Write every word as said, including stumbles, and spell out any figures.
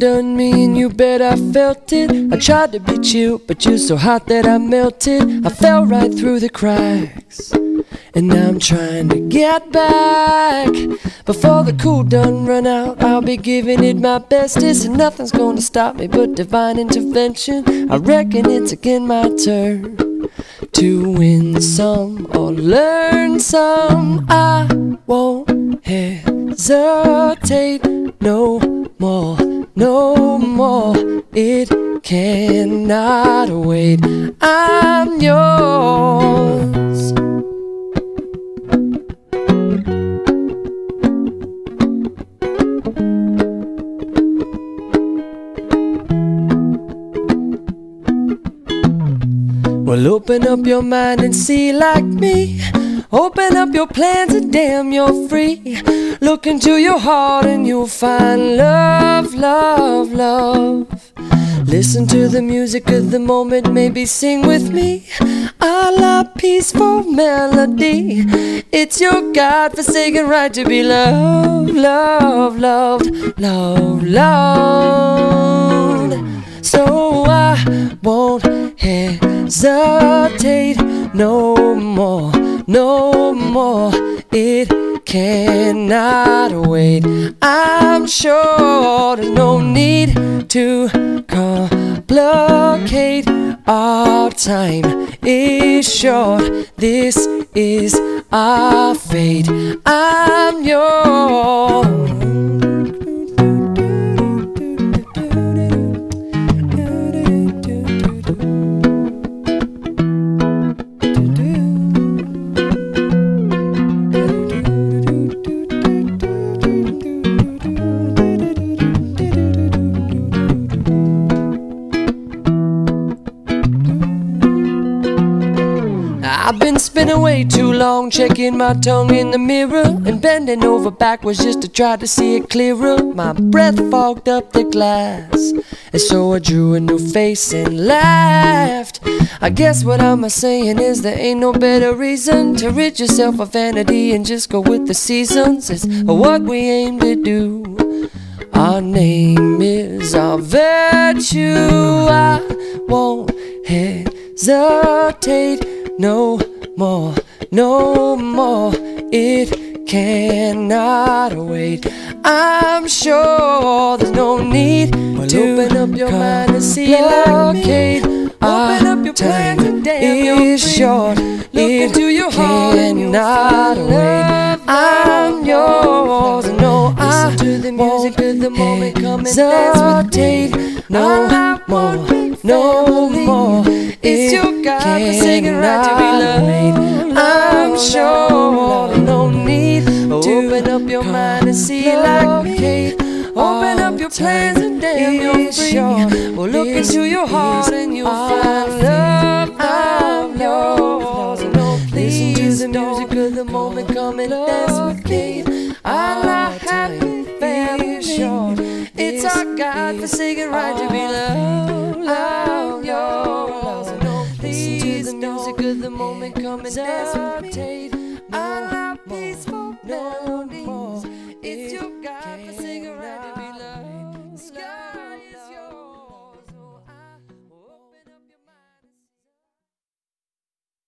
undone me and you bet I felt it. I tried to be chill, but you're so hot that I melted. I fell right through the cracks, and now I'm trying to get back. Before the cool done run out, I'll be giving it my bestest, and nothing's gonna stop me but divine intervention. I reckon it's again my turn to win some or learn some. I won't hesitate no more, no more. It cannot wait. I'm yours. Well, open up your mind and see like me. Open up your plans and damn, you're free. Look into your heart and you'll find love, love, love. Listen to the music of the moment, maybe sing with me. A la peaceful melody. It's your God-forsaken right to be loved, loved, loved, loved, loved. So I won't hesitate no more, no more. It cannot wait. I'm sure there's no need to complicate. Our time is short. This is our fate. I'm yours. I've been spinning way too long, checking my tongue in the mirror and bending over backwards just to try to see it clearer. My breath fogged up the glass, and so I drew a new face and laughed. I guess what I'm saying is there ain't no better reason to rid yourself of vanity and just go with the seasons. It's what we aim to do. Our name is our virtue. I won't hesitate no more, no more. It cannot wait. I'm sure there's no need well, to open up your mind and see like me. Open up your plans and damn, you're short. Look it into your heart cannot wait. I'm yours. No, I listen to the music of the moment. Come and dance with me. No more, no more. It's your God-forsaken right to be loved. I'm sure there's no need to open up your mind and see like me. Open up your plans and damn, you're free. Well, look into your heart and you'll find love. I'm yours. Listen to the music of the moment. Come and dance with me. I'm not happy, family. It's our God-forsaken right to be loved. I'm yours. Listen to the music of the moment. Come and dance with me. I'm not peaceful.